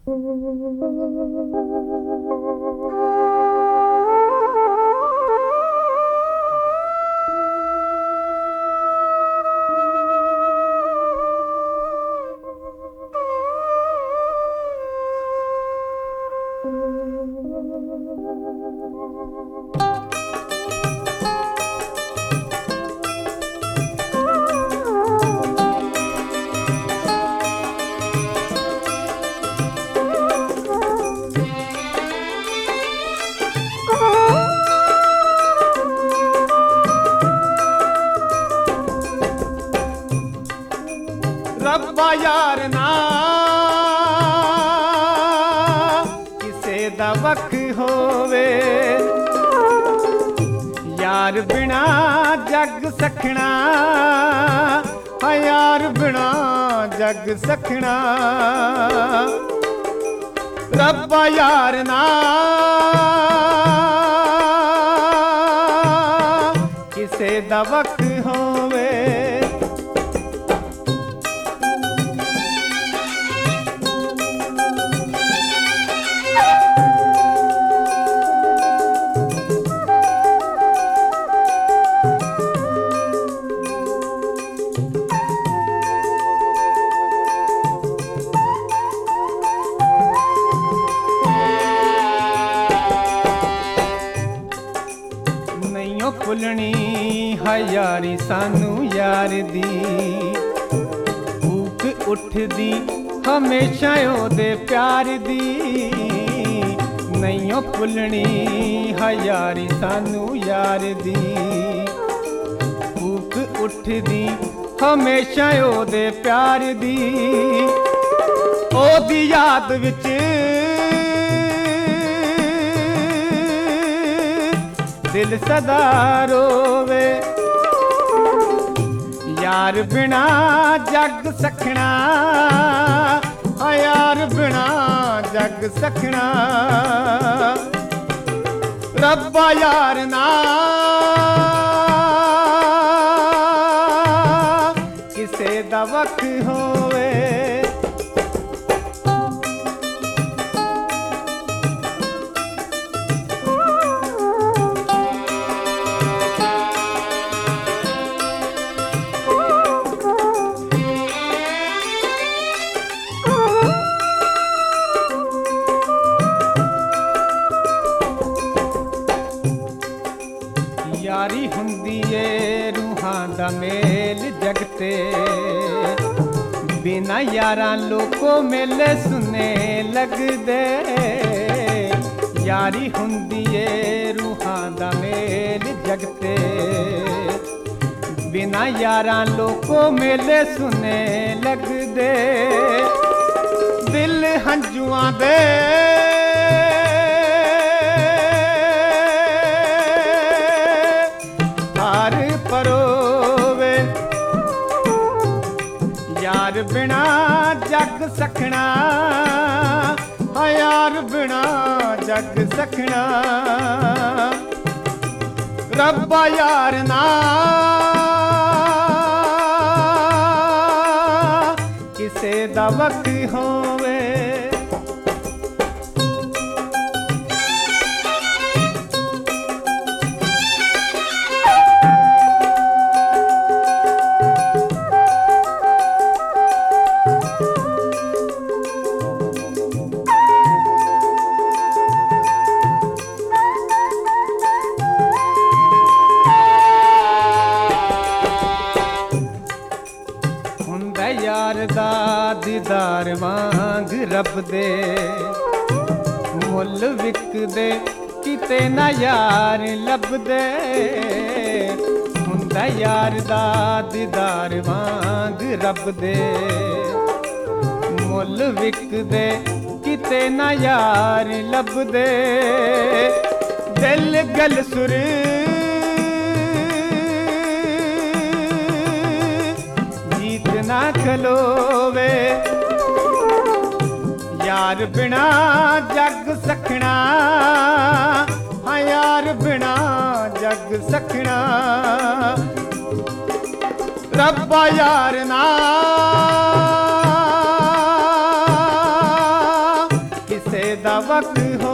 ਰੱਬਾ ਯਾਰ ਨਾ ਕਿਸੇ ਦਾ ਵਖ ਹੋਵੇ, ਯਾਰ ਬਿਨਾ ਜੱਗ ਸਖਣਾ, ਹਾਂ ਯਾਰ ਬਿਨਾ ਜੱਗ ਸਖਣਾ। ਰੱਬਾ ਯਾਰ ਨਾ ਕਿਸੇ ਦਾ ਵਖ ਹੋਵੇ, ਭੁੱਲਣੀ ਹੈ ਯਾਰੀ ਸਾਨੂੰ ਯਾਰ ਦੀ, ਭੂਖ ਉੱਠਦੀ ਹਮੇਸ਼ਾ ਉਹਦੇ ਪਿਆਰ ਦੀ। ਨਹੀਂ ਓ ਭੁੱਲਣੀ ਹੈ ਯਾਰੀ ਸਾਨੂੰ ਯਾਰ ਦੀ, ਭੂਖ ਉੱਠਦੀ ਹਮੇਸ਼ਾ ਉਹਦੇ ਪਿਆਰ ਦੀ। ਉਹਦੀ ਯਾਦ ਵਿੱਚ ਦਿਲ ਸਦਾ ਰੋਵੇ, ਯਾਰ ਬਿਨਾ ਜੱਗ ਸਖਣਾ, ਹਾਂ ਯਾਰ ਬਿਨਾ ਜੱਗ ਸਖਣਾ। ਰੱਬਾ ਯਾਰ ਨਾ ਕਿਸੇ ਦਾ ਵਖ ਹੋਵੇ, ਯਾਰੀ ਹੁੰਦੀ ਏ ਰੂਹਾਂ ਦਾ ਮੇਲ ਜਗ ਤੇ, ਬਿਨਾ ਯਾਰਾਂ ਲੋਕੋ ਮੇਲੇ ਸੁਨੇ ਲੱਗਦੇ। ਯਾਰੀ ਹੁੰਦੀ ਏ ਰੂਹਾਂ ਦਾ ਮੇਲ ਜਗ ਤੇ, ਬਿਨਾ ਯਾਰਾਂ ਲੋਕੋ ਮੇਲੇ ਸੁਨੇ ਲੱਗਦੇ। ਦਿਲ ਹੰਝੂਆਂ ਦੇ ਪਰੋਵੇ, ਯਾਰ ਬਿਨਾ ਜੱਗ ਸਖਣਾ, ਹਾਂ ਯਾਰ ਬਿਨਾ ਜੱਗ ਸਖਣਾ। ਰੱਬਾ ਯਾਰ ਨਾ ਕਿਸੇ ਦਾ ਵਖ ਹੋਵੇ, ਯਾਰ ਦਾ ਦੀਦਾਰ ਵਾਂਗ ਰੱਬ ਦੇ, ਮੁੱਲ ਵਿਕਦੇ ਕਿਤੇ ਨਾ ਯਾਰ ਲੱਭਦੇ। ਹੁੰਦਾ ਯਾਰ ਦਾ ਦੀਦਾਰ ਵਾਂਗ ਰੱਬ ਦੇ, ਮੁੱਲ ਵਿਕਦੇ ਕਿਤੇ ਨਾ ਯਾਰ ਲੱਭਦੇ। ਦਿਲ ਗਲ ਸੁਰ ਨਾ ਖਲੋਵੇ, ਯਾਰ ਬਿਨਾ ਜੱਗ ਸਖਣਾ, ਹਾਂ ਯਾਰ ਬਿਨਾ ਜੱਗ ਸਖਣਾ। ਰੱਬਾ ਯਾਰ ਨਾ ਦਾ ਵਕਤ